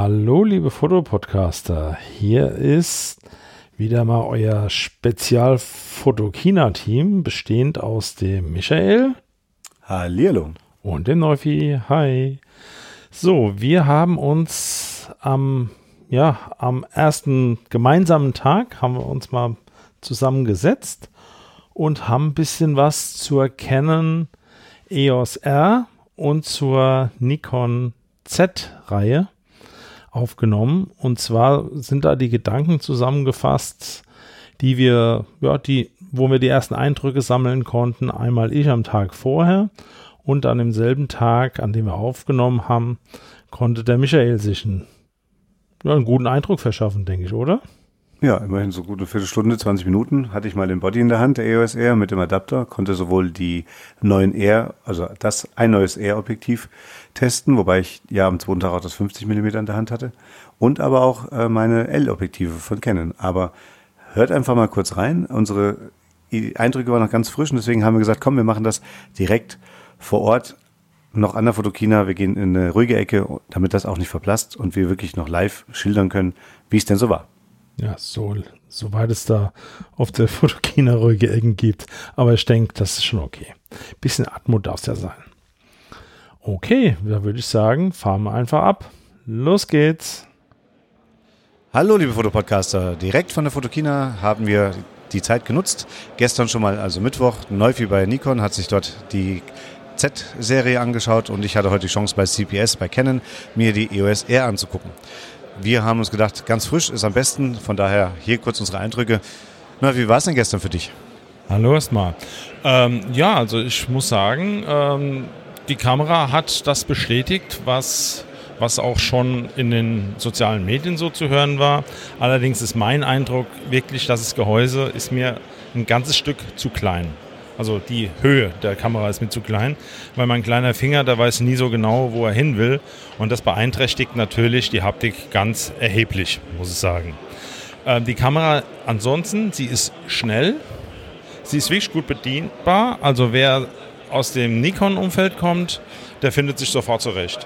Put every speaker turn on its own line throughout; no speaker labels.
Hallo liebe Fotopodcaster, hier ist wieder mal euer Spezial-Fotokina-Team, bestehend aus dem Michael.
Hallihallo.
Und dem Neufi. Hi. So, wir haben uns am ersten gemeinsamen Tag haben wir uns mal zusammengesetzt und haben ein bisschen was zur Canon EOS R und zur Nikon Z-Reihe aufgenommen. Und zwar sind da die Gedanken zusammengefasst, wo wir die ersten Eindrücke sammeln konnten. Einmal ich am Tag vorher und an demselben Tag, an dem wir aufgenommen haben, konnte der Michael sich einen guten Eindruck verschaffen, denke ich, oder?
Ja, immerhin so gut eine Viertelstunde, 20 Minuten hatte ich mal den Body in der Hand, der EOS R mit dem Adapter, konnte sowohl die neuen R, also ein neues R-Objektiv testen, wobei ich ja am zweiten Tag auch das 50 mm in der Hand hatte, und aber auch meine L-Objektive von Canon. Aber hört einfach mal kurz rein, unsere Eindrücke waren noch ganz frisch und deswegen haben wir gesagt, komm, wir machen das direkt vor Ort, noch an der Fotokina, wir gehen in eine ruhige Ecke, damit das auch nicht verblasst und wir wirklich noch live schildern können, wie es denn so war.
Ja, soweit es da auf der Fotokina ruhige Ecken gibt. Aber ich denke, das ist schon okay. Bisschen Atmo darf es ja sein. Okay, da würde ich sagen, fahren wir einfach ab. Los geht's.
Hallo liebe Fotopodcaster, direkt von der Fotokina haben wir die Zeit genutzt. Gestern schon mal, also Mittwoch, Neufi bei Nikon hat sich dort die Z-Serie angeschaut und ich hatte heute die Chance bei CPS, bei Canon, mir die EOS R anzugucken. Wir haben uns gedacht, ganz frisch ist am besten, von daher hier kurz unsere Eindrücke. Na, wie war es denn gestern für dich?
Hallo erstmal. Also ich muss sagen, die Kamera hat das bestätigt, was auch schon in den sozialen Medien so zu hören war. Allerdings ist mein Eindruck wirklich, dass das Gehäuse ist mir ein ganzes Stück zu klein. Also die Höhe der Kamera ist mir zu klein, weil mein kleiner Finger, der weiß nie so genau, wo er hin will. Und das beeinträchtigt natürlich die Haptik ganz erheblich, muss ich sagen. Die Kamera ansonsten, sie ist schnell, sie ist wirklich gut bedienbar. Also wer aus dem Nikon-Umfeld kommt, der findet sich sofort zurecht.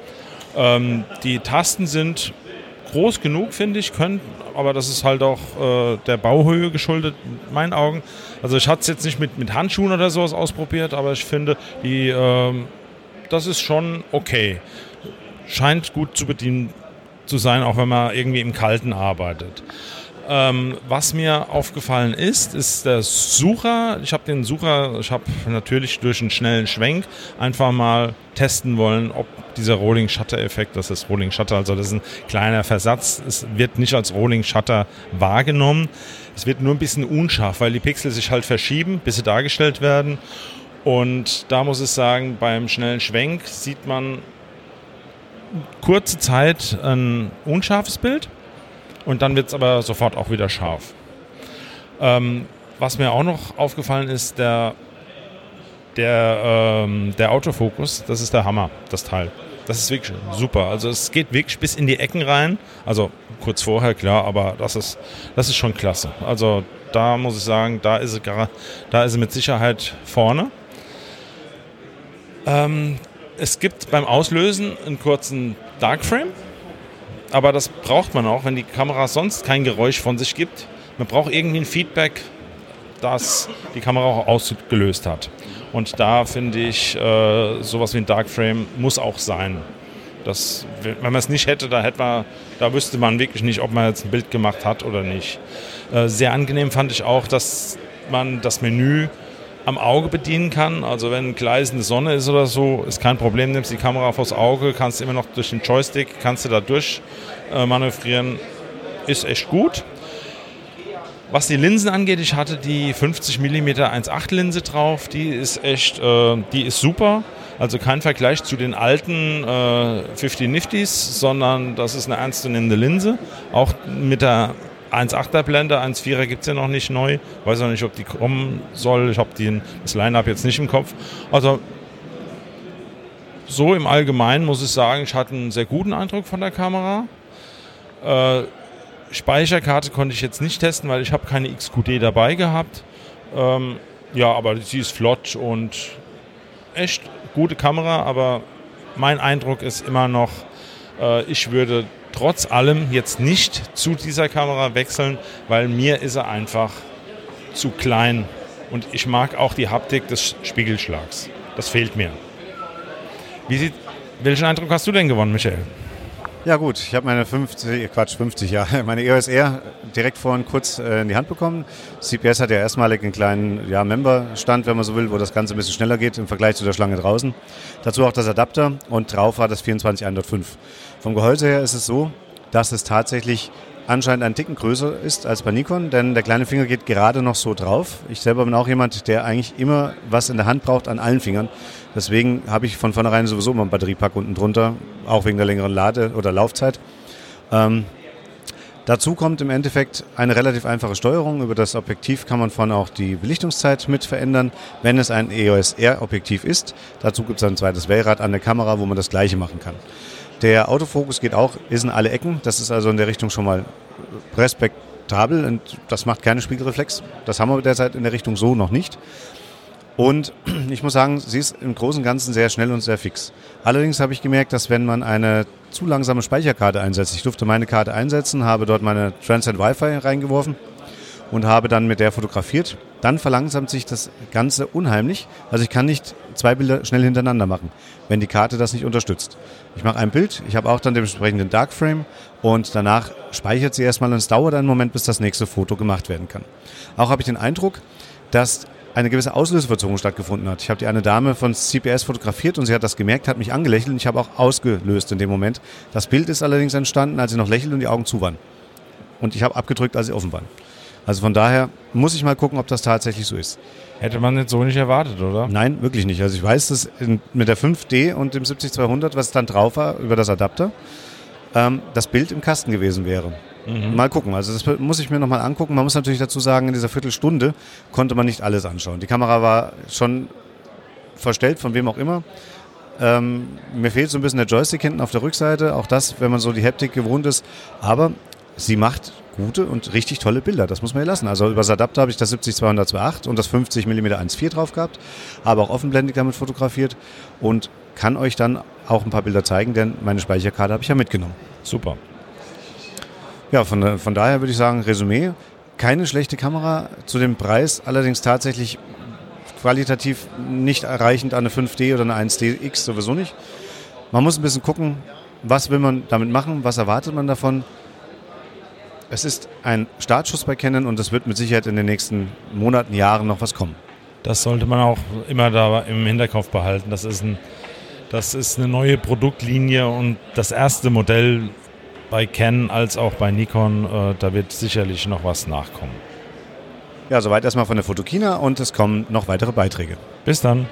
Die Tasten sind groß genug, finde ich, aber das ist halt auch der Bauhöhe geschuldet, in meinen Augen. Also ich hatte es jetzt nicht mit Handschuhen oder sowas ausprobiert, aber ich finde, das ist schon okay. Scheint gut zu bedienen zu sein, auch wenn man irgendwie im Kalten arbeitet. Was mir aufgefallen ist der Sucher. Ich habe natürlich durch einen schnellen Schwenk einfach mal testen wollen, ob dieser Rolling Shutter Effekt, das ist Rolling Shutter, also das ist ein kleiner Versatz, es wird nicht als Rolling Shutter wahrgenommen. Es wird nur ein bisschen unscharf, weil die Pixel sich halt verschieben, bis sie dargestellt werden. Und da muss ich sagen, beim schnellen Schwenk sieht man kurze Zeit ein unscharfes Bild. Und dann wird es aber sofort auch wieder scharf. Was mir auch noch aufgefallen ist, der Autofokus, das ist der Hammer, das Teil. Das ist wirklich super. Also es geht wirklich bis in die Ecken rein. Also kurz vorher, klar, aber das ist schon klasse. Also da muss ich sagen, da ist sie mit Sicherheit vorne. Es gibt beim Auslösen einen kurzen Darkframe. Aber das braucht man auch, wenn die Kamera sonst kein Geräusch von sich gibt. Man braucht irgendwie ein Feedback, das die Kamera auch ausgelöst hat. Und da finde ich, sowas wie ein Darkframe muss auch sein. Wenn man es nicht hätte, da wüsste man wirklich nicht, ob man jetzt ein Bild gemacht hat oder nicht. Sehr angenehm fand ich auch, dass man das Menü am Auge bedienen kann. Also wenn gleißende Sonne ist oder so, ist kein Problem. Nimmst die Kamera vors Auge, kannst immer noch durch den Joystick, kannst du da durch manövrieren. Ist echt gut. Was die Linsen angeht, ich hatte die 50 mm 1.8 Linse drauf. Die ist super. Also kein Vergleich zu den alten 50 Nifties, sondern das ist eine ernstzunehmende Linse. Auch mit der 1.8er Blende, 1.4er gibt es ja noch nicht neu. Weiß auch nicht, ob die kommen soll. Ich habe das Line-Up jetzt nicht im Kopf. Also so im Allgemeinen muss ich sagen, ich hatte einen sehr guten Eindruck von der Kamera. Speicherkarte konnte ich jetzt nicht testen, weil ich habe keine XQD dabei gehabt. Aber sie ist flott und echt gute Kamera, aber mein Eindruck ist immer noch, ich würde trotz allem jetzt nicht zu dieser Kamera wechseln, weil mir ist er einfach zu klein und ich mag auch die Haptik des Spiegelschlags. Das fehlt mir. Welchen Eindruck hast du denn gewonnen, Michael?
Ja gut, ich habe meine EOS R direkt vorhin kurz in die Hand bekommen. CPS hat ja erstmalig einen kleinen Member-Stand, wenn man so will, wo das Ganze ein bisschen schneller geht im Vergleich zu der Schlange draußen. Dazu auch das Adapter und drauf war das 24105. Vom Gehäuse her ist es so, dass es tatsächlich anscheinend ein Ticken größer ist als bei Nikon, denn der kleine Finger geht gerade noch so drauf. Ich selber bin auch jemand, der eigentlich immer was in der Hand braucht an allen Fingern. Deswegen habe ich von vornherein sowieso immer einen Batteriepack unten drunter, auch wegen der längeren oder Laufzeit. Dazu kommt im Endeffekt eine relativ einfache Steuerung. Über das Objektiv kann man vorne auch die Belichtungszeit mit verändern, wenn es ein EOS R-Objektiv ist. Dazu gibt es ein zweites Wählrad an der Kamera, wo man das Gleiche machen kann. Der Autofokus ist in alle Ecken. Das ist also in der Richtung schon mal respektabel und das macht keine Spiegelreflex. Das haben wir derzeit in der Richtung so noch nicht. Und ich muss sagen, sie ist im Großen und Ganzen sehr schnell und sehr fix. Allerdings habe ich gemerkt, dass wenn man eine zu langsame Speicherkarte einsetzt, ich durfte meine Karte einsetzen, habe dort meine Transcend Wi-Fi reingeworfen und habe dann mit der fotografiert, dann verlangsamt sich das Ganze unheimlich. Also ich kann nicht 2 Bilder schnell hintereinander machen, wenn die Karte das nicht unterstützt. Ich mache ein Bild, ich habe auch dann dementsprechend den Dark Frame und danach speichert sie erstmal und es dauert einen Moment, bis das nächste Foto gemacht werden kann. Auch habe ich den Eindruck, dass eine gewisse Auslöseverzögerung stattgefunden hat. Ich habe die eine Dame von CPS fotografiert und sie hat das gemerkt, hat mich angelächelt und ich habe auch ausgelöst in dem Moment. Das Bild ist allerdings entstanden, als sie noch lächelt und die Augen zu waren. Und ich habe abgedrückt, als sie offen waren. Also von daher muss ich mal gucken, ob das tatsächlich so ist.
Hätte man jetzt so nicht erwartet, oder?
Nein, wirklich nicht. Also ich weiß, dass mit der 5D und dem 70-200, was dann drauf war, über das Adapter, das Bild im Kasten gewesen wäre. Mal gucken, also das muss ich mir nochmal angucken. Man muss natürlich dazu sagen, in dieser Viertelstunde konnte man nicht alles anschauen. Die Kamera war schon verstellt, von wem auch immer. Mir fehlt so ein bisschen der Joystick hinten auf der Rückseite, auch das, wenn man so die Haptik gewohnt ist. Aber sie macht gute und richtig tolle Bilder, das muss man ihr lassen. Also über das Adapter habe ich das 70-200 2.8 und das 50 mm 1.4 drauf gehabt, habe auch offenblendig damit fotografiert und kann euch dann auch ein paar Bilder zeigen, denn meine Speicherkarte habe ich ja mitgenommen.
Super.
Ja, von daher würde ich sagen, Resümee, keine schlechte Kamera, zu dem Preis allerdings tatsächlich qualitativ nicht erreichend an eine 5D oder eine 1DX, sowieso nicht. Man muss ein bisschen gucken, was will man damit machen, was erwartet man davon. Es ist ein Startschuss bei Canon und es wird mit Sicherheit in den nächsten Monaten, Jahren noch was kommen.
Das sollte man auch immer da im Hinterkopf behalten. Das ist eine neue Produktlinie und das erste Modell bei Canon als auch bei Nikon, da wird sicherlich noch was nachkommen.
Ja, soweit erstmal von der Fotokina und es kommen noch weitere Beiträge.
Bis dann.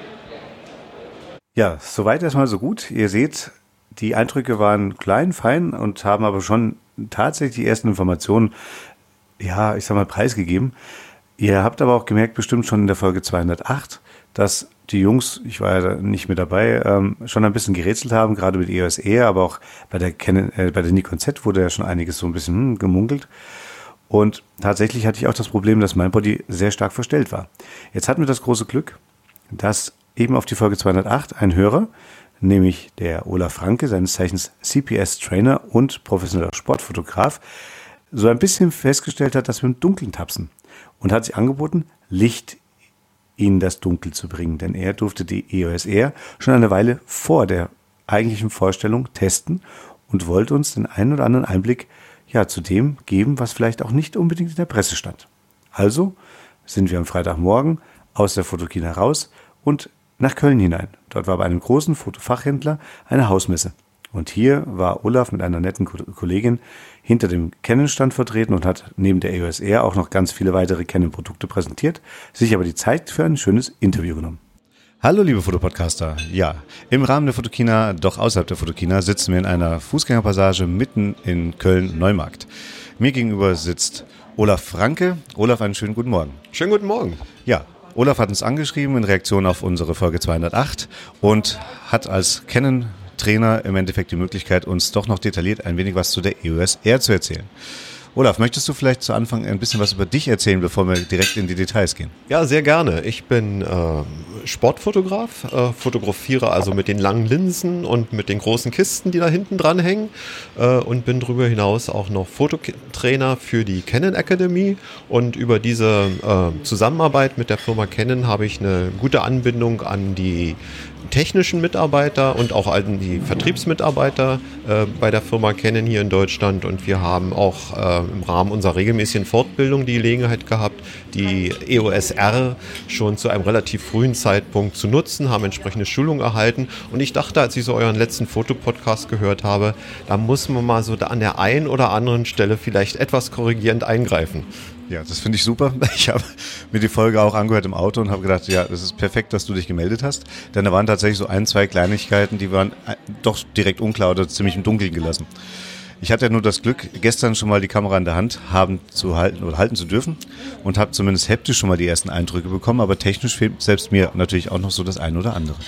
Ja, soweit erstmal so gut. Ihr seht, die Eindrücke waren klein, fein und haben aber schon tatsächlich die ersten Informationen, ja, ich sag mal, preisgegeben. Ihr habt aber auch gemerkt, bestimmt schon in der Folge 208, dass die Jungs, ich war ja nicht mit dabei, schon ein bisschen gerätselt haben, gerade mit EOS R, aber auch bei der Nikon Z wurde ja schon einiges so ein bisschen gemunkelt. Und tatsächlich hatte ich auch das Problem, dass mein Body sehr stark verstellt war. Jetzt hatten wir das große Glück, dass eben auf die Folge 208 ein Hörer, nämlich der Olaf Franke, seines Zeichens CPS-Trainer und professioneller Sportfotograf, so ein bisschen festgestellt hat, dass wir im Dunkeln tapsen und hat sich angeboten, Licht in das Dunkel zu bringen, denn er durfte die EOS R schon eine Weile vor der eigentlichen Vorstellung testen und wollte uns den einen oder anderen Einblick zu dem geben, was vielleicht auch nicht unbedingt in der Presse stand. Also sind wir am Freitagmorgen aus der Fotokina raus und nach Köln hinein. Dort war bei einem großen Fotofachhändler eine Hausmesse. Und hier war Olaf mit einer netten Kollegin hinter dem Canon-Stand vertreten und hat neben der EOS R auch noch ganz viele weitere Canon-Produkte präsentiert, sich aber die Zeit für ein schönes Interview genommen. Hallo liebe Fotopodcaster. Ja, im Rahmen der Fotokina, doch außerhalb der Fotokina, sitzen wir in einer Fußgängerpassage mitten in Köln-Neumarkt. Mir gegenüber sitzt Olaf Franke. Olaf, einen schönen guten Morgen.
Schönen guten Morgen.
Ja, Olaf hat uns angeschrieben in Reaktion auf unsere Folge 208 und hat als Canon-Trainer im Endeffekt die Möglichkeit, uns doch noch detailliert ein wenig was zu der EOS R zu erzählen. Olaf, möchtest du vielleicht zu Anfang ein bisschen was über dich erzählen, bevor wir direkt in die Details gehen?
Ja, sehr gerne. Ich bin Sportfotograf, fotografiere also mit den langen Linsen und mit den großen Kisten, die da hinten dran hängen, und bin darüber hinaus auch noch Fototrainer für die Canon Academy, und über diese Zusammenarbeit mit der Firma Canon habe ich eine gute Anbindung an die technischen Mitarbeiter und auch an die Vertriebsmitarbeiter bei der Firma Canon hier in Deutschland, und wir haben auch im Rahmen unserer regelmäßigen Fortbildung die Gelegenheit gehabt, die EOS R schon zu einem relativ frühen Zeitpunkt zu nutzen, haben entsprechende Schulung erhalten, und ich dachte, als ich so euren letzten Fotopodcast gehört habe, da muss man mal so an der einen oder anderen Stelle vielleicht etwas korrigierend eingreifen.
Ja, das finde ich super. Ich habe mir die Folge auch angehört im Auto und habe gedacht, ja, das ist perfekt, dass du dich gemeldet hast. Denn da waren tatsächlich so 1, 2 Kleinigkeiten, die waren doch direkt unklar oder ziemlich im Dunkeln gelassen. Ich hatte ja nur das Glück, gestern schon mal die Kamera in der Hand halten zu dürfen und habe zumindest haptisch schon mal die ersten Eindrücke bekommen, aber technisch fehlt selbst mir natürlich auch noch so das eine oder andere.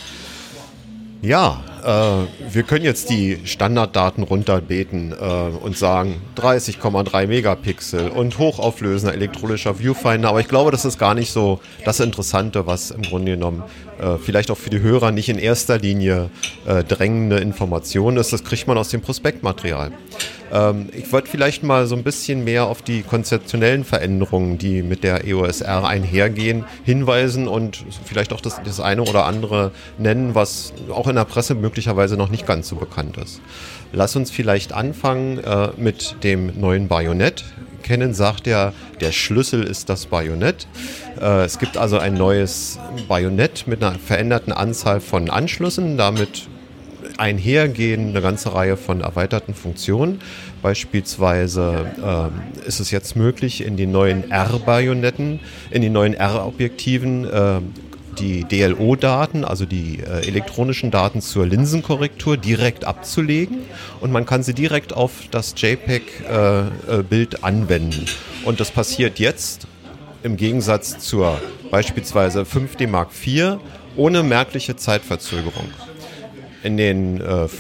Ja, wir können jetzt die Standarddaten runterbeten und sagen 30,3 Megapixel und hochauflösender elektronischer Viewfinder, aber ich glaube, das ist gar nicht so das Interessante, was im Grunde genommen vielleicht auch für die Hörer nicht in erster Linie drängende Information ist. Das kriegt man aus dem Prospektmaterial. Ich wollte vielleicht mal so ein bisschen mehr auf die konzeptionellen Veränderungen, die mit der EOS R einhergehen, hinweisen und vielleicht auch das eine oder andere nennen, was auch in der Presse möglicherweise noch nicht ganz so bekannt ist. Lass uns vielleicht anfangen mit dem neuen Bajonett. Canon sagt ja, der Schlüssel ist das Bajonett. Es gibt also ein neues Bajonett mit einer veränderten Anzahl von Anschlüssen, damit einhergehen eine ganze Reihe von erweiterten Funktionen. Beispielsweise ist es jetzt möglich, in den neuen R-Bajonetten, in den neuen R-Objektiven die DLO-Daten, also die elektronischen Daten zur Linsenkorrektur direkt abzulegen, und man kann sie direkt auf das JPEG-Bild anwenden. Und das passiert jetzt im Gegensatz zur beispielsweise 5D Mark IV ohne merkliche Zeitverzögerung. In den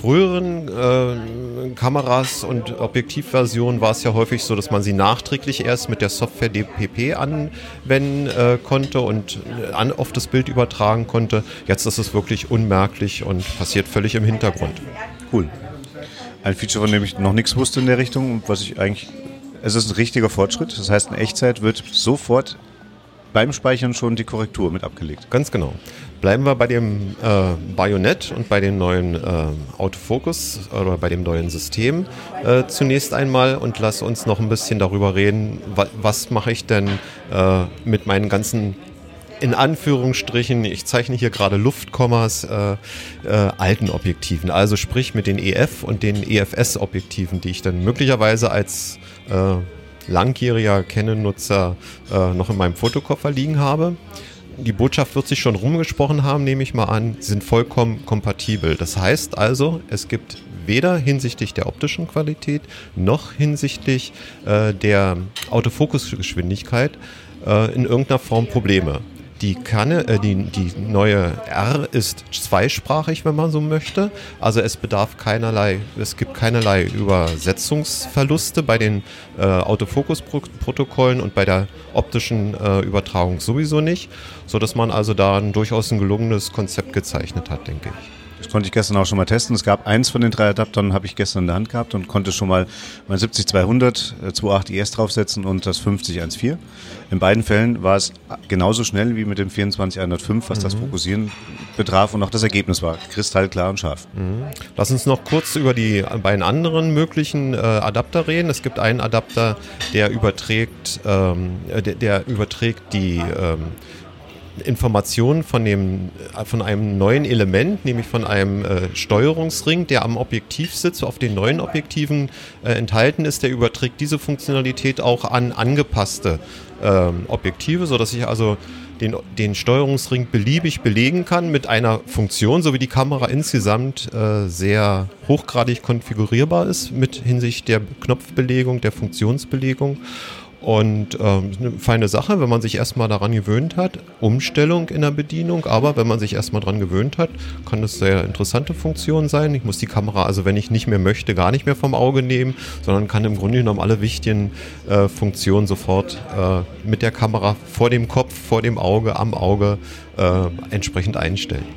früheren Kameras und Objektivversionen war es ja häufig so, dass man sie nachträglich erst mit der Software DPP anwenden konnte und auf das Bild übertragen konnte. Jetzt ist es wirklich unmerklich und passiert völlig im Hintergrund.
Cool. Ein Feature, von dem ich noch nichts wusste in der Richtung und was ich eigentlich... Es ist ein richtiger Fortschritt. Das heißt, in Echtzeit wird sofort beim Speichern schon die Korrektur mit abgelegt.
Ganz genau. Bleiben wir bei dem Bajonett und bei dem neuen Autofokus oder bei dem neuen System zunächst einmal, und lass uns noch ein bisschen darüber reden, was mache ich denn mit meinen ganzen, in Anführungsstrichen, ich zeichne hier gerade Luftkommas, alten Objektiven, also sprich mit den EF und den EFS-Objektiven, die ich dann möglicherweise als langjähriger Canon-Nutzer noch in meinem Fotokoffer liegen habe. Die Botschaft wird sich schon rumgesprochen haben, nehme ich mal an, sind vollkommen kompatibel. Das heißt also, es gibt weder hinsichtlich der optischen Qualität noch hinsichtlich der Autofokusgeschwindigkeit in irgendeiner Form Probleme. Die neue R ist zweisprachig, wenn man so möchte. Also es gibt keinerlei Übersetzungsverluste bei den Autofokus-Protokollen und bei der optischen Übertragung sowieso nicht, sodass man also da durchaus ein gelungenes Konzept gezeichnet hat, denke ich.
Das konnte ich gestern auch schon mal testen. Es gab eins von den 3 Adaptern, habe ich gestern in der Hand gehabt und konnte schon mal mein 70-200 2.8 IS draufsetzen und das 50-1.4. In beiden Fällen war es genauso schnell wie mit dem 24-105, was das Fokussieren betraf, und auch das Ergebnis war kristallklar und scharf.
Lass uns noch kurz über die beiden anderen möglichen Adapter reden. Es gibt einen Adapter, der überträgt die Informationen von einem neuen Element, nämlich von einem Steuerungsring, der am Objektivsitz auf den neuen Objektiven enthalten ist. Der überträgt diese Funktionalität auch an angepasste Objektive, sodass ich also den Steuerungsring beliebig belegen kann mit einer Funktion, so wie die Kamera insgesamt sehr hochgradig konfigurierbar ist mit Hinsicht der Knopfbelegung, der Funktionsbelegung. Und eine feine Sache, wenn man sich erstmal daran gewöhnt hat, Umstellung in der Bedienung, aber wenn man sich erstmal daran gewöhnt hat, kann das sehr interessante Funktion sein. Ich muss die Kamera, also wenn ich nicht mehr möchte, gar nicht mehr vom Auge nehmen, sondern kann im Grunde genommen alle wichtigen Funktionen sofort mit der Kamera vor dem Kopf, vor dem Auge, am Auge entsprechend einstellen.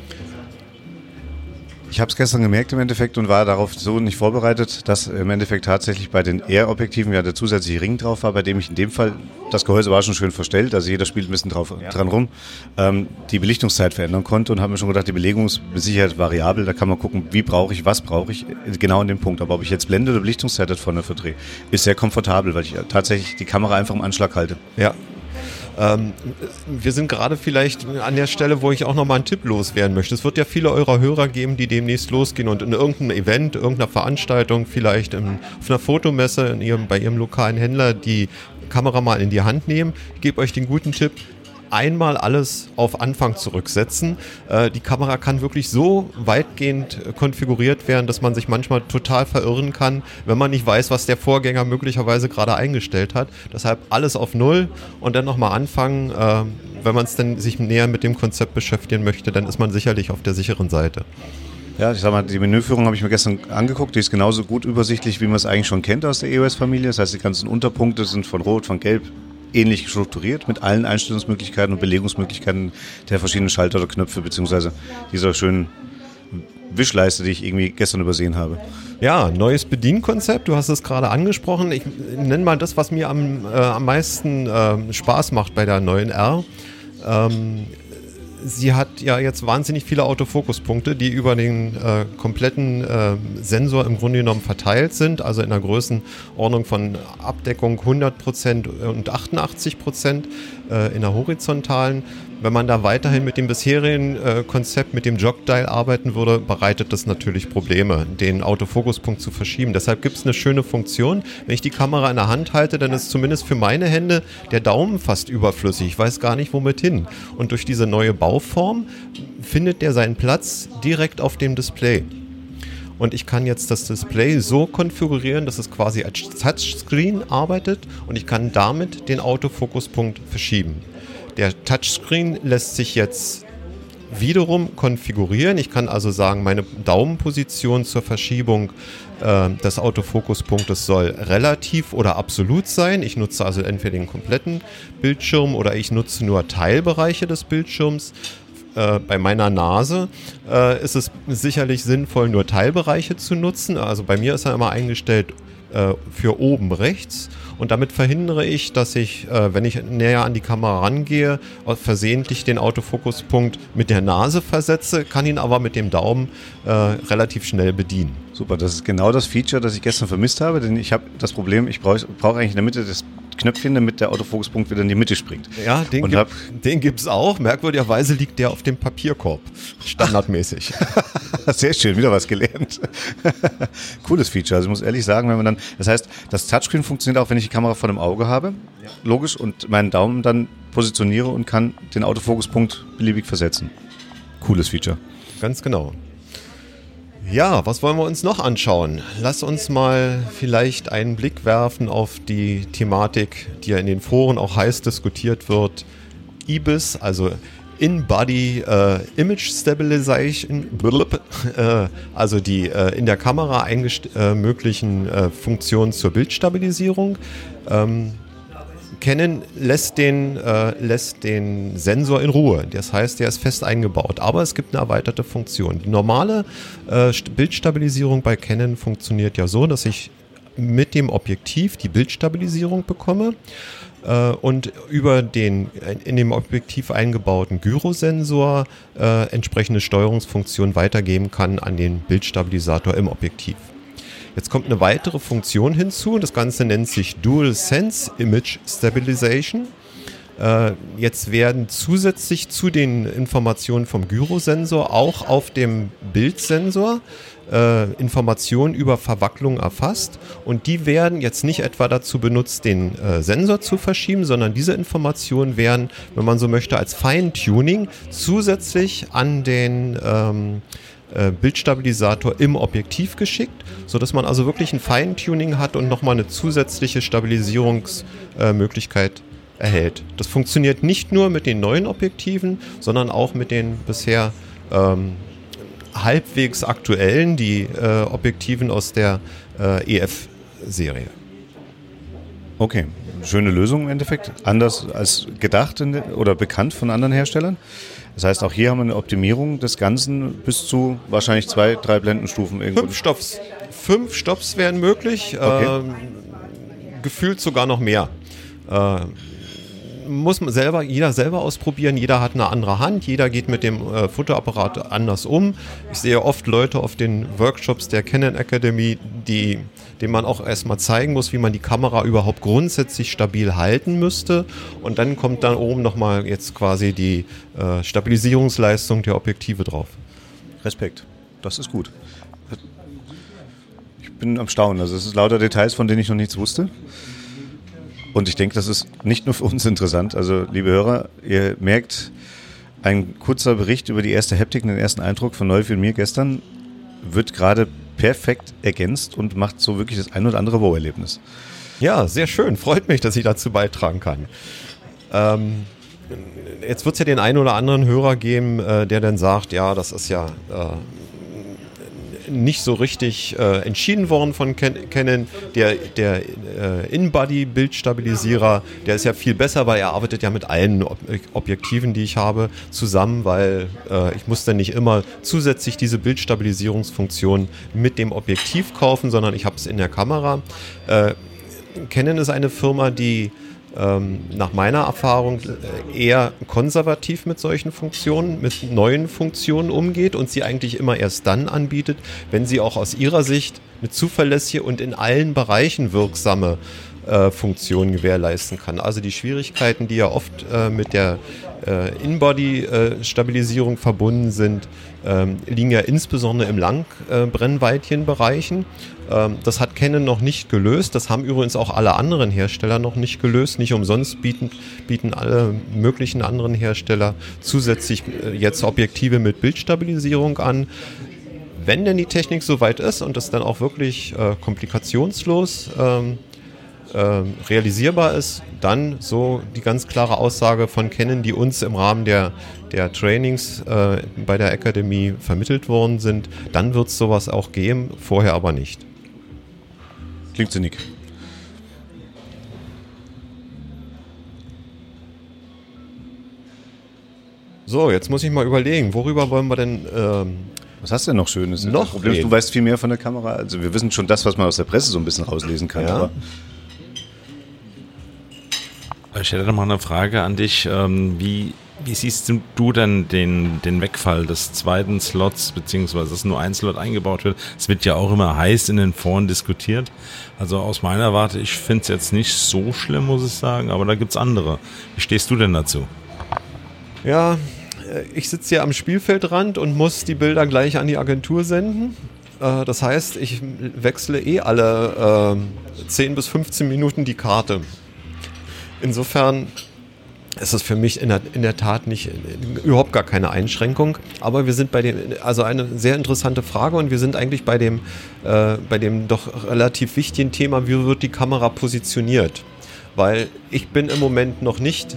Ich habe es gestern gemerkt im Endeffekt und war darauf so nicht vorbereitet, dass im Endeffekt tatsächlich bei den R-Objektiven ja der zusätzliche Ring drauf war, bei dem ich in dem Fall, das Gehäuse war schon schön verstellt, also jeder spielt ein bisschen dran rum, die Belichtungszeit verändern konnte und habe mir schon gedacht, die Belegung ist mit Sicherheit variabel, da kann man gucken, wie brauche ich, was brauche ich, genau an dem Punkt. Aber ob ich jetzt Blende oder Belichtungszeit vorne verdrehe, ist sehr komfortabel, weil ich tatsächlich die Kamera einfach im Anschlag halte.
Ja. Wir sind gerade vielleicht an der Stelle, wo ich auch nochmal einen Tipp loswerden möchte. Es wird ja viele eurer Hörer geben, die demnächst losgehen und in irgendeinem Event, irgendeiner Veranstaltung, vielleicht auf einer Fotomesse bei ihrem lokalen Händler die Kamera mal in die Hand nehmen. Ich gebe euch den guten Tipp: einmal alles auf Anfang zurücksetzen. Die Kamera kann wirklich so weitgehend konfiguriert werden, dass man sich manchmal total verirren kann, wenn man nicht weiß, was der Vorgänger möglicherweise gerade eingestellt hat. Deshalb alles auf Null und dann nochmal anfangen. Wenn man es dann sich näher mit dem Konzept beschäftigen möchte, dann ist man sicherlich auf der sicheren Seite.
Ja, ich sag mal, die Menüführung habe ich mir gestern angeguckt. Die ist genauso gut übersichtlich, wie man es eigentlich schon kennt aus der EOS-Familie. Das heißt, die ganzen Unterpunkte sind von Rot, von Gelb ähnlich strukturiert mit allen Einstellungsmöglichkeiten und Belegungsmöglichkeiten der verschiedenen Schalter oder Knöpfe beziehungsweise dieser schönen Wischleiste, die ich irgendwie gestern übersehen habe.
Ja, neues Bedienkonzept, du hast es gerade angesprochen. Ich nenne mal das, was mir am meisten Spaß macht bei der neuen R. Sie hat ja jetzt wahnsinnig viele Autofokuspunkte, die über den kompletten Sensor im Grunde genommen verteilt sind, also in der Größenordnung von Abdeckung 100% und 88% in der horizontalen. Wenn man da weiterhin mit dem bisherigen Konzept, mit dem Jog-Dial arbeiten würde, bereitet das natürlich Probleme, den Autofokuspunkt zu verschieben. Deshalb gibt es eine schöne Funktion. Wenn ich die Kamera in der Hand halte, dann ist zumindest für meine Hände der Daumen fast überflüssig. Ich weiß gar nicht, womit hin. Und durch diese neue Bauform findet der seinen Platz direkt auf dem Display. Und ich kann jetzt das Display so konfigurieren, dass es quasi als Touchscreen arbeitet und ich kann damit den Autofokuspunkt verschieben. Der Touchscreen lässt sich jetzt wiederum konfigurieren. Ich kann also sagen, meine Daumenposition zur Verschiebung des Autofokuspunktes soll relativ oder absolut sein. Ich nutze also entweder den kompletten Bildschirm oder ich nutze nur Teilbereiche des Bildschirms. Bei meiner Nase ist es sicherlich sinnvoll, nur Teilbereiche zu nutzen. Also bei mir ist er immer eingestellt für oben rechts. Und damit verhindere ich, dass ich, wenn ich näher an die Kamera rangehe, versehentlich den Autofokuspunkt mit der Nase versetze, kann ihn aber mit dem Daumen relativ schnell bedienen.
Super, das ist genau das Feature, das ich gestern vermisst habe, denn ich habe das Problem, ich brauche eigentlich in der Mitte das Knöpfchen, damit der Autofokuspunkt wieder in die Mitte springt.
Ja, den gibt es auch. Merkwürdigerweise liegt der auf dem Papierkorb, standardmäßig.
Sehr schön, wieder was gelernt. Cooles Feature, also ich muss ehrlich sagen, wenn man dann, das heißt, das Touchscreen funktioniert auch, wenn ich die Kamera vor dem Auge habe, logisch, und meinen Daumen dann positioniere und kann den Autofokuspunkt beliebig versetzen. Cooles Feature.
Ganz genau. Ja, was wollen wir uns noch anschauen? Lass uns mal vielleicht einen Blick werfen auf die Thematik, die ja in den Foren auch heiß diskutiert wird. IBIS, also In-Body Image Stabilization, also die in der Kamera möglichen Funktionen zur Bildstabilisierung. Canon lässt den Sensor in Ruhe. Das heißt, der ist fest eingebaut. Aber es gibt eine erweiterte Funktion. Die normale Bildstabilisierung bei Canon funktioniert ja so, dass ich mit dem Objektiv die Bildstabilisierung bekomme und über den in dem Objektiv eingebauten Gyrosensor entsprechende Steuerungsfunktion weitergeben kann an den Bildstabilisator im Objektiv. Jetzt kommt eine weitere Funktion hinzu. Das Ganze nennt sich Dual Sense Image Stabilization. Jetzt werden zusätzlich zu den Informationen vom Gyrosensor auch auf dem Bildsensor Informationen über Verwacklung erfasst. Und die werden jetzt nicht etwa dazu benutzt, den Sensor zu verschieben, sondern diese Informationen werden, wenn man so möchte, als Feintuning zusätzlich an den Bildstabilisator im Objektiv geschickt, sodass man also wirklich ein Feintuning hat und nochmal eine zusätzliche Stabilisierungsmöglichkeit erhält. Das funktioniert nicht nur mit den neuen Objektiven, sondern auch mit den bisher halbwegs aktuellen, die Objektiven aus der EF-Serie.
Okay, schöne Lösung im Endeffekt. Anders als gedacht oder bekannt von anderen Herstellern. Das heißt, auch hier haben wir eine Optimierung des Ganzen bis zu wahrscheinlich 2, 3 Blendenstufen irgendwo.
5 Stops. 5 Stops wären möglich.
Okay.
Gefühlt sogar noch mehr. Muss man jeder selber ausprobieren. Jeder hat eine andere Hand. Jeder geht mit dem Fotoapparat anders um. Ich sehe oft Leute auf den Workshops der Canon Academy, denen man auch erstmal zeigen muss, wie man die Kamera überhaupt grundsätzlich stabil halten müsste. Und dann kommt dann oben nochmal jetzt quasi die Stabilisierungsleistung der Objektive drauf.
Respekt. Das ist gut. Ich bin am Staunen. Also es ist lauter Details, von denen ich noch nichts wusste. Und ich denke, das ist nicht nur für uns interessant. Also, liebe Hörer, ihr merkt, ein kurzer Bericht über die erste Haptik und den ersten Eindruck von Nolfi und mir gestern wird gerade perfekt ergänzt und macht so wirklich das ein oder andere Wow-Erlebnis.
Ja, sehr schön. Freut mich, dass ich dazu beitragen kann. Jetzt wird es ja den einen oder anderen Hörer geben, der dann sagt, ja, das ist ja nicht so richtig entschieden worden von Canon. Der In-Body-Bildstabilisierer, der ist ja viel besser, weil er arbeitet ja mit allen Objektiven, die ich habe, zusammen, weil ich muss dann nicht immer zusätzlich diese Bildstabilisierungsfunktion mit dem Objektiv kaufen, sondern ich habe es in der Kamera. Canon ist eine Firma, die nach meiner Erfahrung eher konservativ mit solchen Funktionen, mit neuen Funktionen umgeht und sie eigentlich immer erst dann anbietet, wenn sie auch aus ihrer Sicht eine zuverlässige und in allen Bereichen wirksame Funktion gewährleisten kann. Also die Schwierigkeiten, die ja oft mit der In-Body-Stabilisierung verbunden sind, liegen ja insbesondere im Langbrennweitchenbereichen. Das hat Canon noch nicht gelöst. Das haben übrigens auch alle anderen Hersteller noch nicht gelöst. Nicht umsonst bieten alle möglichen anderen Hersteller zusätzlich jetzt Objektive mit Bildstabilisierung an. Wenn denn die Technik soweit ist und das dann auch wirklich komplikationslos realisierbar ist, dann so die ganz klare Aussage von Canon, die uns im Rahmen der Trainings bei der Akademie vermittelt worden sind, dann wird es sowas auch geben, vorher aber nicht.
Klingt sinnig.
So, jetzt muss ich mal überlegen, worüber wollen wir denn
was hast du denn noch Schönes?
Noch
das Problem ist, du weißt viel mehr von der Kamera. Also wir wissen schon das, was man aus der Presse so ein bisschen rauslesen kann.
Ja.
Aber
ich hätte noch mal eine Frage an dich. Wie siehst du denn den Wegfall des zweiten Slots, beziehungsweise dass nur ein Slot eingebaut wird? Es wird ja auch immer heiß in den Foren diskutiert. Also aus meiner Warte, ich finde es jetzt nicht so schlimm, muss ich sagen, aber da gibt es andere. Wie stehst du denn dazu?
Ja, ich sitze hier am Spielfeldrand und muss die Bilder gleich an die Agentur senden. Das heißt, ich wechsle alle 10 bis 15 Minuten die Karte. Insofern ist es für mich in der Tat überhaupt gar keine Einschränkung. Aber wir sind also eine sehr interessante Frage und wir sind eigentlich bei dem doch relativ wichtigen Thema, wie wird die Kamera positioniert? Weil ich bin im Moment noch nicht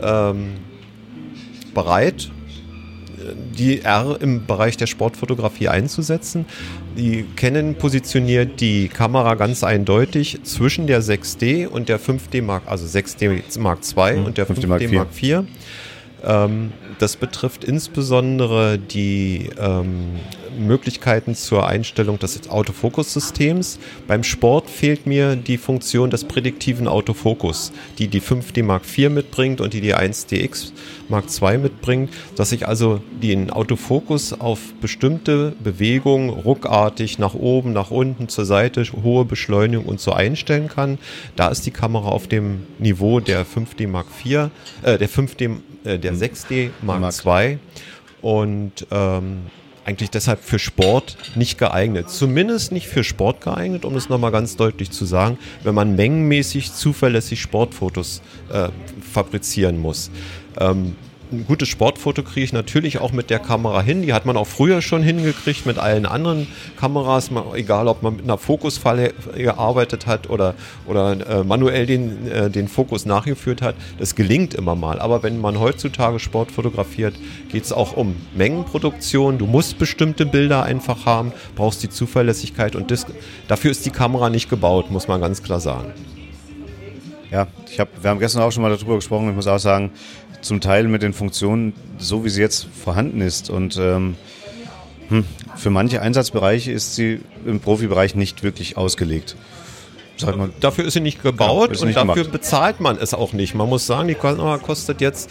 bereit, die R im Bereich der Sportfotografie einzusetzen. Die Canon positioniert die Kamera ganz eindeutig zwischen der 6D und der 5D Mark, also 6D Mark II und der 5D Mark IV. Das betrifft insbesondere die Möglichkeiten zur Einstellung des Autofokus-Systems. Beim Sport fehlt mir die Funktion des prädiktiven Autofokus, die 5D Mark IV mitbringt und die 1DX Mark II mitbringt, dass ich also den Autofokus auf bestimmte Bewegungen ruckartig nach oben, nach unten, zur Seite, hohe Beschleunigung und so einstellen kann. Da ist die Kamera auf dem Niveau der 5D Mark IV, der 6D Mark II und eigentlich deshalb für Sport nicht geeignet. Zumindest nicht für Sport geeignet, um es nochmal ganz deutlich zu sagen, wenn man mengenmäßig zuverlässig Sportfotos fabrizieren muss. ein gutes Sportfoto kriege ich natürlich auch mit der Kamera hin. Die hat man auch früher schon hingekriegt mit allen anderen Kameras, egal ob man mit einer Fokusfalle gearbeitet hat oder manuell den Fokus nachgeführt hat. Das gelingt immer mal. Aber wenn man heutzutage Sport fotografiert, geht es auch um Mengenproduktion. Du musst bestimmte Bilder einfach haben, brauchst die Zuverlässigkeit und dafür ist die Kamera nicht gebaut, muss man ganz klar sagen.
Ja, wir haben gestern auch schon mal darüber gesprochen. Ich muss auch sagen, zum Teil mit den Funktionen, so wie sie jetzt vorhanden ist. Und für manche Einsatzbereiche ist sie im Profibereich nicht wirklich ausgelegt.
Dafür ist sie nicht gebaut
und
nicht dafür bezahlt man es auch nicht. Man muss sagen, die Kamera kostet jetzt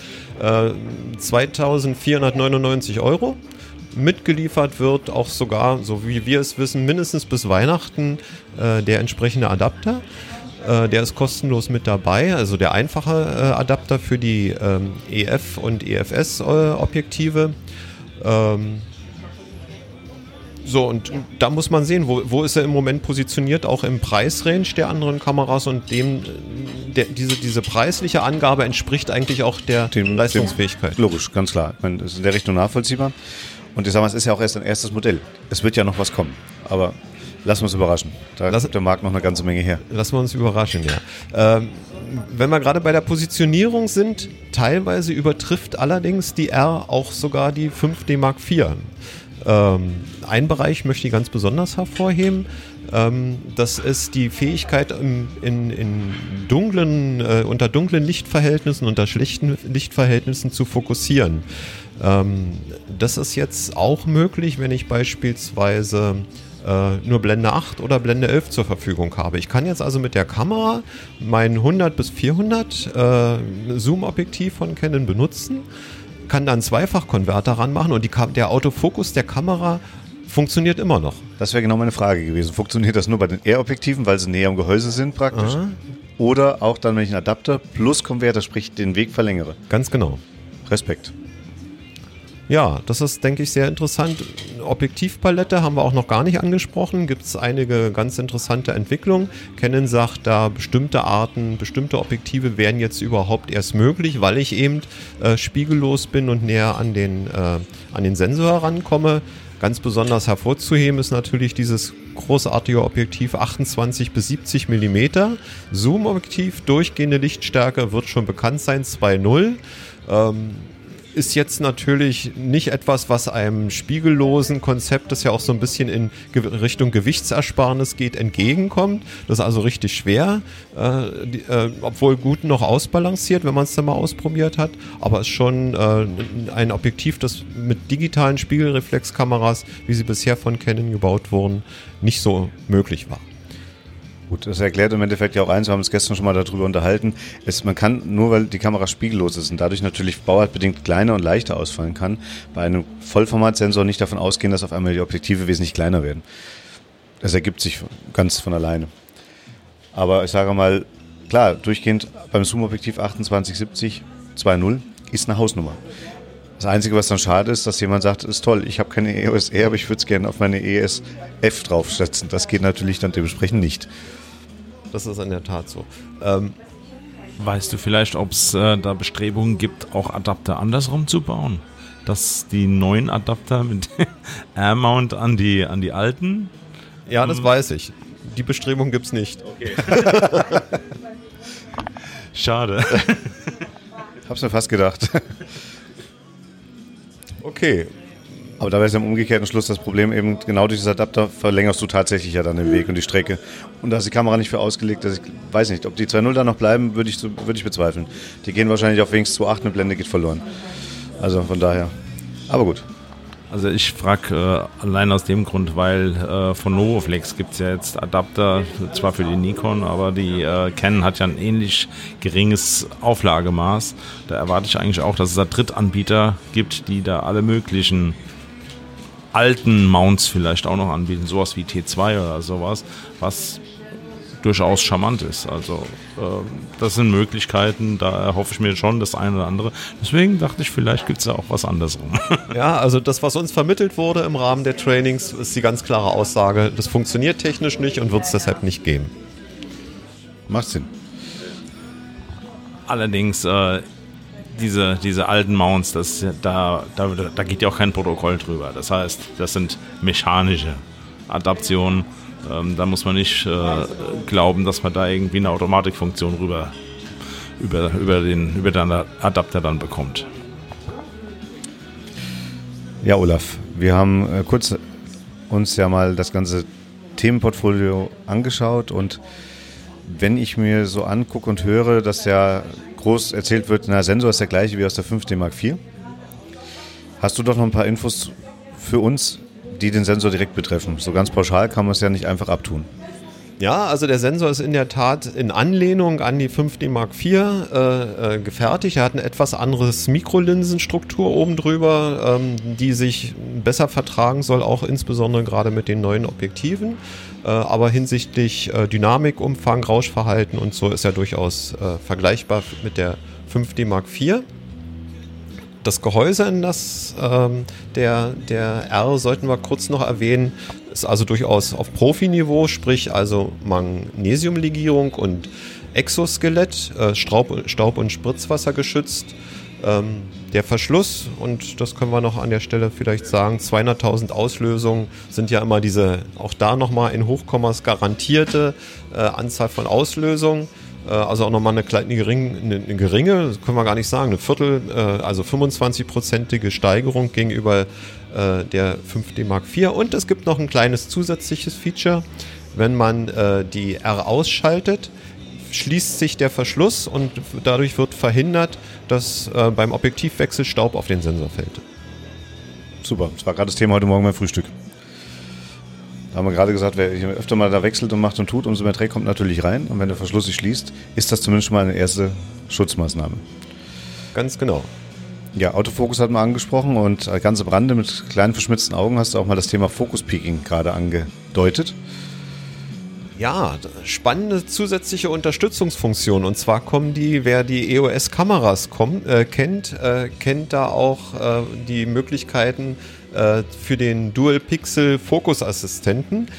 2.499 €. Mitgeliefert wird auch sogar, so wie wir es wissen, mindestens bis Weihnachten der entsprechende Adapter. Der ist kostenlos mit dabei, also der einfache Adapter für die EF- und EFS-Objektive. So, und da muss man sehen, wo ist er im Moment positioniert, auch im Preisrange der anderen Kameras und diese preisliche Angabe entspricht eigentlich auch der Leistungsfähigkeit.
Logisch, ganz klar. Ich meine, das ist in der Richtung nachvollziehbar. Und ich sage mal, es ist ja auch erst ein erstes Modell. Es wird ja noch was kommen, aber lassen wir uns überraschen. Da gibt der Markt noch eine ganze Menge her.
Lassen wir uns überraschen, ja. Wenn wir gerade bei der Positionierung sind, teilweise übertrifft allerdings die R auch sogar die 5D Mark IV. Ein Bereich möchte ich ganz besonders hervorheben. Das ist die Fähigkeit, unter dunklen Lichtverhältnissen, unter schlechten Lichtverhältnissen zu fokussieren. Das ist jetzt auch möglich, wenn ich beispielsweise nur Blende 8 oder Blende 11 zur Verfügung habe. Ich kann jetzt also mit der Kamera mein 100 bis 400 Zoom-Objektiv von Canon benutzen, kann dann Zweifachkonverter ranmachen und der Autofokus der Kamera funktioniert immer noch.
Das wäre genau meine Frage gewesen. Funktioniert das nur bei den R-Objektiven, weil sie näher am Gehäuse sind praktisch? Aha. Oder auch dann, wenn ich einen Adapter plus Konverter, sprich den Weg verlängere?
Ganz genau.
Respekt.
Ja, das ist, denke ich, sehr interessant. Objektivpalette haben wir auch noch gar nicht angesprochen. Gibt es einige ganz interessante Entwicklungen. Canon sagt da, bestimmte Arten, bestimmte Objektive wären jetzt überhaupt erst möglich, weil ich eben spiegellos bin und näher an den Sensor herankomme. Ganz besonders hervorzuheben ist natürlich dieses großartige Objektiv 28 bis 70 mm. Zoom-Objektiv, durchgehende Lichtstärke wird schon bekannt sein, 2.0. Ist jetzt natürlich nicht etwas, was einem spiegellosen Konzept, das ja auch so ein bisschen in Richtung Gewichtsersparnis geht, entgegenkommt. Das ist also richtig schwer, obwohl gut noch ausbalanciert, wenn man es dann mal ausprobiert hat. Aber es ist schon ein Objektiv, das mit digitalen Spiegelreflexkameras, wie sie bisher von Canon gebaut wurden, nicht so möglich war.
Gut, das erklärt im Endeffekt ja auch eins, wir haben uns gestern schon mal darüber unterhalten, man kann, nur weil die Kamera spiegellos ist und dadurch natürlich bauartbedingt kleiner und leichter ausfallen kann, bei einem Vollformatsensor nicht davon ausgehen, dass auf einmal die Objektive wesentlich kleiner werden. Das ergibt sich ganz von alleine. Aber ich sage mal, klar, durchgehend beim Zoom-Objektiv 28-70 2.0 ist eine Hausnummer. Das Einzige, was dann schade ist, dass jemand sagt, ist toll, ich habe keine EOS R, aber ich würde es gerne auf meine EOS F draufsetzen. Das geht natürlich dann dementsprechend nicht.
Das ist in der Tat so.
Weißt du vielleicht, ob es da Bestrebungen gibt, auch Adapter andersrum zu bauen? Dass die neuen Adapter mit R-Mount an die alten?
Ja, das weiß ich. Die Bestrebung gibt es nicht. Okay.
Schade.
Hab's mir fast gedacht.
Okay.
Aber da wäre es im umgekehrten Schluss das Problem eben, genau durch dieses Adapter verlängerst du tatsächlich ja dann den Weg und die Strecke. Und da ist die Kamera nicht für ausgelegt, dass ich weiß nicht, ob die 2.0 da noch bleiben, würde ich bezweifeln. Die gehen wahrscheinlich auf wenigstens 2.8, eine Blende geht verloren. Also von daher. Aber gut.
Also ich frage allein aus dem Grund, weil von Novoflex gibt es ja jetzt Adapter, zwar für die Nikon, aber die Canon hat ja ein ähnlich geringes Auflagemaß. Da erwarte ich eigentlich auch, dass es da Drittanbieter gibt, die da alle möglichen alten Mounts vielleicht auch noch anbieten, sowas wie T2 oder sowas, was durchaus charmant ist. Also das sind Möglichkeiten, da erhoffe ich mir schon das eine oder andere. Deswegen dachte ich, vielleicht gibt es ja auch was andersrum.
Ja, also das, was uns vermittelt wurde im Rahmen der Trainings, ist die ganz klare Aussage, das funktioniert technisch nicht und wird es deshalb nicht geben.
Macht Sinn.
Allerdings, diese alten Mounts, da geht ja auch kein Protokoll drüber. Das heißt, das sind mechanische Adaptionen. Da muss man nicht glauben, dass man da irgendwie eine Automatikfunktion über den Adapter dann bekommt.
Ja, Olaf, wir haben kurz uns ja mal das ganze Themenportfolio angeschaut und wenn ich mir so angucke und höre, dass ja groß erzählt wird, na, Sensor ist der gleiche wie aus der 5D Mark IV, hast du doch noch ein paar Infos für uns, die den Sensor direkt betreffen. So ganz pauschal kann man es ja nicht einfach abtun.
Ja, also der Sensor ist in der Tat in Anlehnung an die 5D Mark IV gefertigt. Er hat eine etwas anderes Mikrolinsenstruktur oben drüber, die sich besser vertragen soll, auch insbesondere gerade mit den neuen Objektiven. Aber hinsichtlich Dynamik, Umfang, Rauschverhalten und so ist er durchaus vergleichbar mit der 5D Mark IV. Das Gehäuse, in das der R, sollten wir kurz noch erwähnen, ist also durchaus auf Profiniveau, sprich also Magnesiumlegierung und Exoskelett, Staub- und Spritzwasser geschützt. Der Verschluss, und das können wir noch an der Stelle vielleicht sagen, 200.000 Auslösungen sind ja immer diese, auch da nochmal in Hochkommas garantierte Anzahl von Auslösungen. Also auch nochmal eine geringe, das können wir gar nicht sagen, also 25-prozentige Steigerung gegenüber der 5D Mark IV. Und es gibt noch ein kleines zusätzliches Feature. Wenn man die R ausschaltet, schließt sich der Verschluss und dadurch wird verhindert, dass beim Objektivwechsel Staub auf den Sensor fällt.
Super, das war gerade das Thema heute Morgen beim Frühstück. Da haben wir gerade gesagt, wer öfter mal da wechselt und macht und tut, umso mehr Dreck kommt natürlich rein. Und wenn der Verschluss sich schließt, ist das zumindest schon mal eine erste Schutzmaßnahme.
Ganz genau.
Ja, Autofokus hat man angesprochen und ganz am Rande mit kleinen verschmitzten Augen hast du auch mal das Thema Focus Peaking gerade angedeutet.
Ja, spannende zusätzliche Unterstützungsfunktion. Und zwar wer die EOS-Kameras kennt da auch die Möglichkeiten für den Dual-Pixel-Fokus-Assistenten.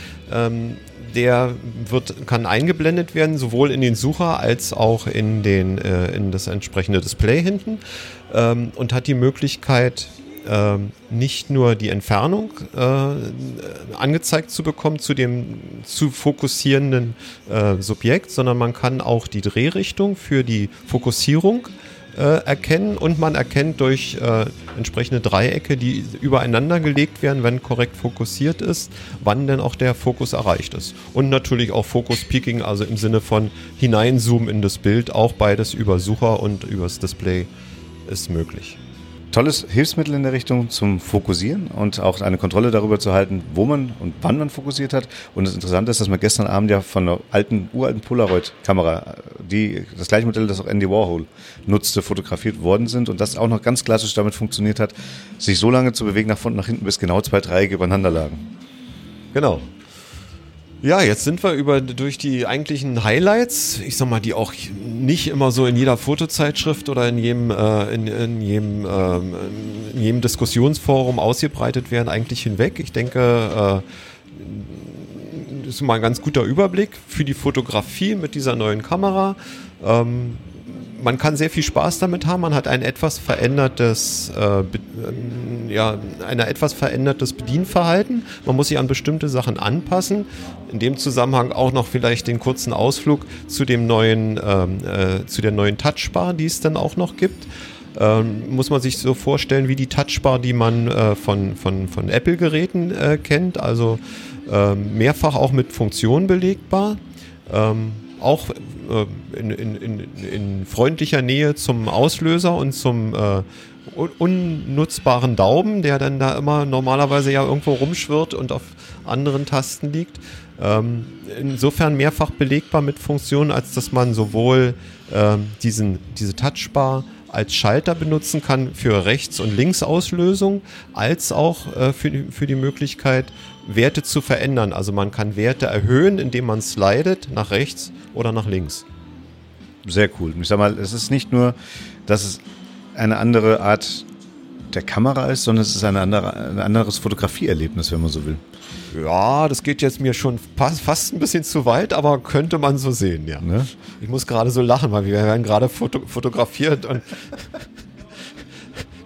Der kann eingeblendet werden, sowohl in den Sucher als auch in das entsprechende Display hinten, und hat die Möglichkeit, nicht nur die Entfernung angezeigt zu bekommen zu dem zu fokussierenden Subjekt, sondern man kann auch die Drehrichtung für die Fokussierung erkennen und man erkennt durch entsprechende Dreiecke, die übereinander gelegt werden, wenn korrekt fokussiert ist, wann denn auch der Fokus erreicht ist. Und natürlich auch Focus Peaking, also im Sinne von hineinzoomen in das Bild, auch beides über Sucher und übers Display ist möglich.
Tolles Hilfsmittel in der Richtung zum Fokussieren und auch eine Kontrolle darüber zu halten, wo man und wann man fokussiert hat. Und das Interessante ist, dass man gestern Abend ja von einer uralten Polaroid-Kamera, das gleiche Modell, das auch Andy Warhol nutzte, fotografiert worden sind und das auch noch ganz klassisch damit funktioniert hat, sich so lange zu bewegen nach vorne und nach hinten, bis genau 2 Dreiecke übereinander lagen.
Genau. Ja, jetzt sind wir durch die eigentlichen Highlights, ich sag mal, die auch nicht immer so in jeder Fotozeitschrift oder in jedem Diskussionsforum ausgebreitet werden, eigentlich hinweg. Ich denke, das ist mal ein ganz guter Überblick für die Fotografie mit dieser neuen Kamera. Man kann sehr viel Spaß damit haben. Man hat ein etwas verändertes Bedienverhalten. Man muss sich an bestimmte Sachen anpassen. In dem Zusammenhang auch noch vielleicht den kurzen Ausflug zu der neuen Touchbar, die es dann auch noch gibt. Muss man sich so vorstellen wie die Touchbar, die man von Apple-Geräten kennt. Also mehrfach auch mit Funktionen belegbar. Auch in freundlicher Nähe zum Auslöser und zum unnutzbaren Daumen, der dann da immer normalerweise ja irgendwo rumschwirrt und auf anderen Tasten liegt. Insofern mehrfach belegbar mit Funktionen, als dass man sowohl diese Touchbar als Schalter benutzen kann für Rechts- und Linksauslösung, als auch für die Möglichkeit, Werte zu verändern. Also man kann Werte erhöhen, indem man slidet nach rechts oder nach links.
Sehr cool. Ich sag mal, es ist nicht nur, dass es eine andere Art der Kamera ist, sondern es ist ein anderes Fotografieerlebnis, wenn man so will.
Ja, das geht jetzt mir schon fast ein bisschen zu weit, aber könnte man so sehen, ja. Ne? Ich muss gerade so lachen, weil wir werden gerade fotografiert und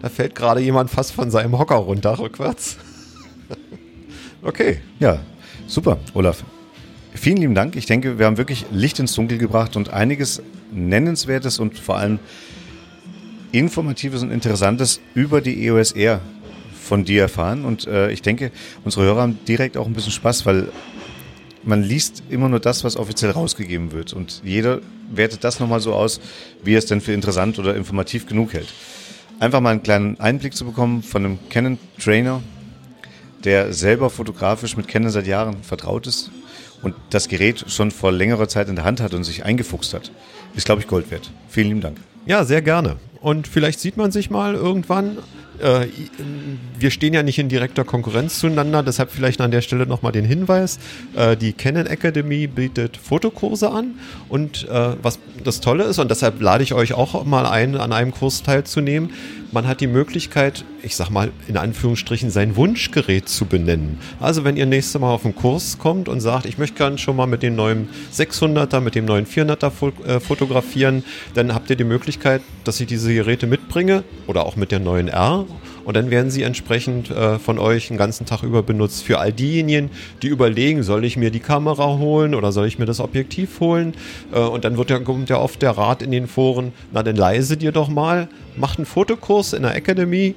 Da fällt gerade jemand fast von seinem Hocker runter, rückwärts. Okay.
Ja, super, Olaf. Vielen lieben Dank. Ich denke, wir haben wirklich Licht ins Dunkel gebracht und einiges Nennenswertes und vor allem Informatives und Interessantes über die EOS R von dir erfahren. Und ich denke, unsere Hörer haben direkt auch ein bisschen Spaß, weil man liest immer nur das, was offiziell rausgegeben wird. Und jeder wertet das nochmal so aus, wie er es denn für interessant oder informativ genug hält. Einfach mal einen kleinen Einblick zu bekommen von einem Canon-Trainer, der selber fotografisch mit Canon seit Jahren vertraut ist und das Gerät schon vor längerer Zeit in der Hand hat und sich eingefuchst hat, ist, glaube ich, Gold wert. Vielen lieben Dank.
Ja, sehr gerne. Und vielleicht sieht man sich mal irgendwann. Wir stehen ja nicht in direkter Konkurrenz zueinander, deshalb vielleicht an der Stelle nochmal den Hinweis. Die Canon Academy bietet Fotokurse an und was das Tolle ist, und deshalb lade ich euch auch mal ein, an einem Kurs teilzunehmen, man hat die Möglichkeit, ich sag mal in Anführungsstrichen, sein Wunschgerät zu benennen. Also wenn ihr nächstes Mal auf einen Kurs kommt und sagt, ich möchte gerne schon mal mit dem neuen 600er, mit dem neuen 400er fotografieren, dann habt ihr die Möglichkeit, dass ich diese Geräte mitbringe oder auch mit der neuen R. Und dann werden sie entsprechend von euch den ganzen Tag über benutzt. Für all diejenigen, die überlegen, soll ich mir die Kamera holen oder soll ich mir das Objektiv holen? Und dann kommt ja oft der Rat in den Foren, na dann leise dir doch mal, macht einen Fotokurs in der Academy,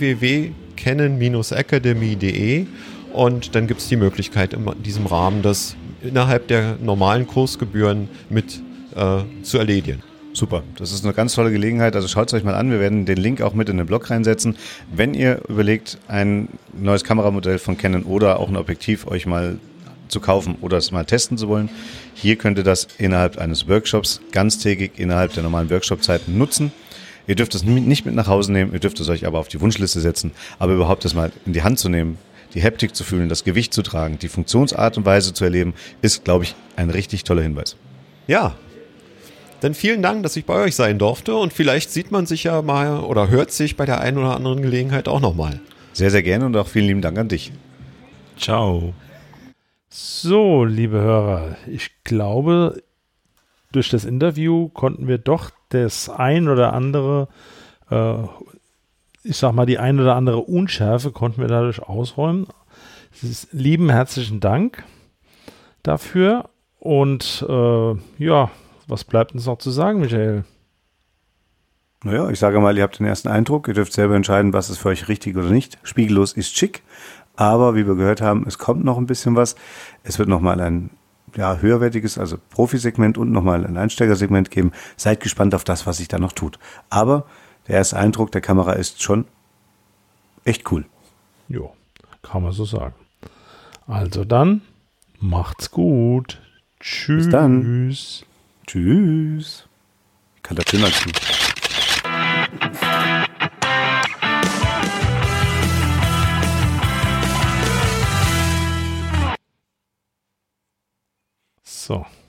www.canon-academy.de, und dann gibt es die Möglichkeit in diesem Rahmen, das innerhalb der normalen Kursgebühren mit zu erledigen.
Super, das ist eine ganz tolle Gelegenheit, also schaut es euch mal an, wir werden den Link auch mit in den Blog reinsetzen. Wenn ihr überlegt, ein neues Kameramodell von Canon oder auch ein Objektiv euch mal zu kaufen oder es mal testen zu wollen, hier könnt ihr das innerhalb eines Workshops ganztägig innerhalb der normalen Workshop-Zeiten nutzen. Ihr dürft es nicht mit nach Hause nehmen, ihr dürft es euch aber auf die Wunschliste setzen, aber überhaupt das mal in die Hand zu nehmen, die Haptik zu fühlen, das Gewicht zu tragen, die Funktionsart und Weise zu erleben, ist, glaube ich, ein richtig toller Hinweis.
Ja, dann vielen Dank, dass ich bei euch sein durfte, und vielleicht sieht man sich ja mal oder hört sich bei der einen oder anderen Gelegenheit auch nochmal.
Sehr, sehr gerne und auch vielen lieben Dank an dich.
Ciao.
So, liebe Hörer, ich glaube, durch das Interview konnten wir doch das ein oder andere, ich sag mal, die ein oder andere Unschärfe konnten wir dadurch ausräumen. Lieben herzlichen Dank dafür und ja, was bleibt uns noch zu sagen, Michael?
Naja, ich sage mal, ihr habt den ersten Eindruck. Ihr dürft selber entscheiden, was ist für euch richtig oder nicht. Spiegellos ist schick, aber wie wir gehört haben, es kommt noch ein bisschen was. Es wird nochmal ein höherwertiges, also Profisegment und nochmal ein Einsteigersegment geben. Seid gespannt auf das, was sich da noch tut. Aber der erste Eindruck der Kamera ist schon echt cool.
Jo, kann man so sagen. Also dann, macht's gut. Tschüss.
Bis dann. Tschüss. Ich kann da Tür zu.
So.